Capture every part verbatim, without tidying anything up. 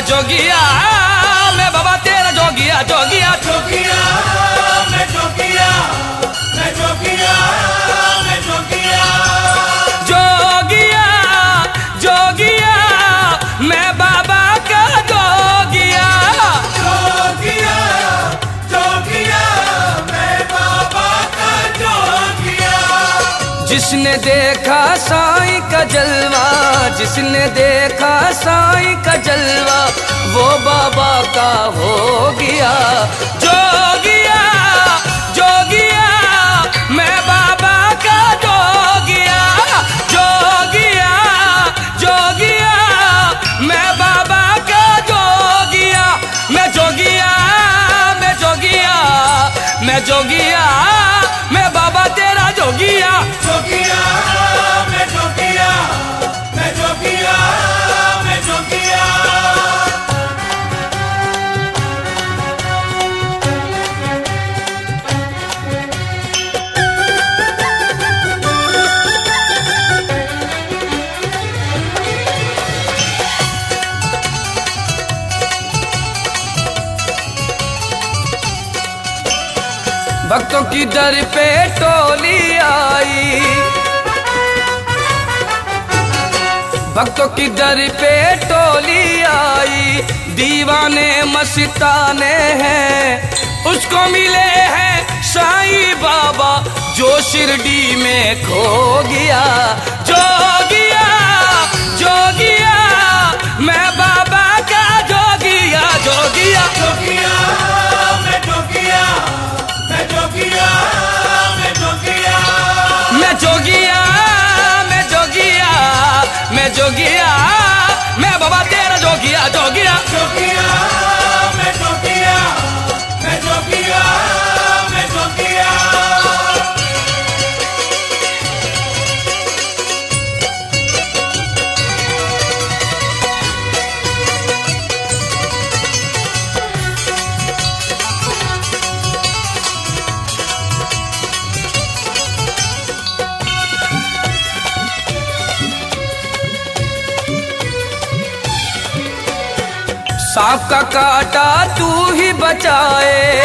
जोगिया मैं बाबा तेरा जोगिया जोगिया जोगिया मैं जोगिया मैं जोगिया मैं जोगिया जोगिया जोगिया मैं बाबा का जोगिया जोगिया जोगिया मैं बाबा का जोगिया। जिसने देखा साईं का जलवा जिसने देखा साईं का जलवा वो बाबा का हो गया जोगिया जोगिया मैं बाबा का जोगिया जोगिया जोगिया मैं बाबा का जोगिया मैं जोगिया मैं जोगिया मैं जोगिया मैं बाबा तेरा जोगिया जोगिया मैं जोगिया मैं जोगिया मैं जोगिया। भक्तों की दर पे टोली आई भक्तों की दर पे टोली आई दीवाने मस्ताने हैं उसको मिले हैं साईं बाबा जो शिरडी में खो गया जोगिया जोगिया मैं बाबा का जोगिया जोगिया जोगिया मैं जोगिया मैं जोगिया मैं जोगिया मैं जोगिया मैं जोगिया मैं जोगिया मैं बाबा तेरा जोगिया जोगिया जोगिया मैं जोगिया मैं जोगिया मैं जोगिया। सांप का काटा तू ही बचाए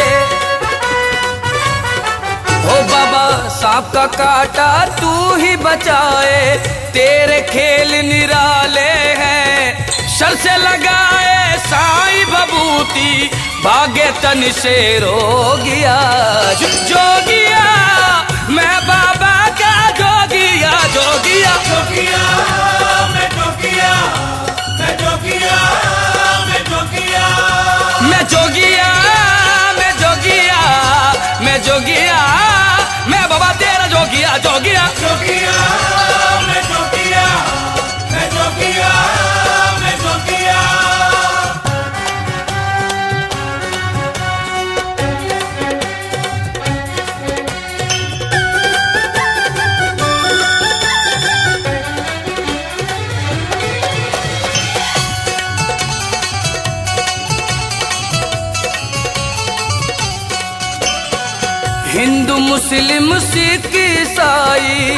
ओ बाबा सांप का काटा तू ही बचाए तेरे खेल निराले हैं सर से लगाए साईं बबूती भागे तन से रोगिया जोगिया मैं बाबा का जोगिया जोगिया जोगिया मैं जोगिया मैं जोगिया मैं जोगिया मैं जोगिया मैं जोगिया मैं जोगिया मैं बाबा तेरा जोगिया जोगिया जोगिया मैं जोगिया मैं जोगिया मैं जोगिया। हिंदू मुस्लिम सिख ईसाई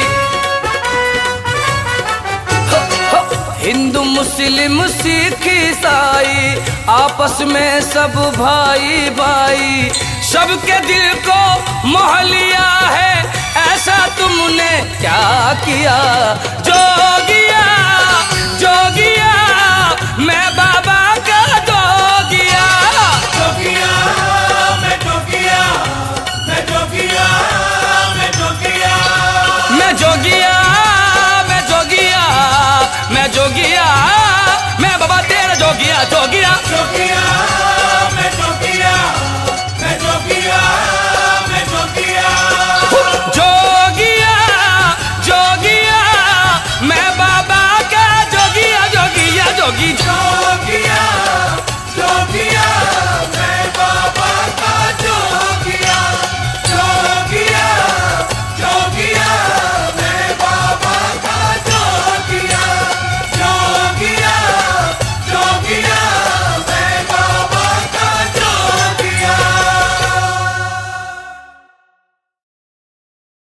हिंदू मुस्लिम सिख ईसाई आपस में सब भाई भाई सबके दिल को मोह लिया है ऐसा तुमने क्या किया जोगिया जोगिया मैं बाबा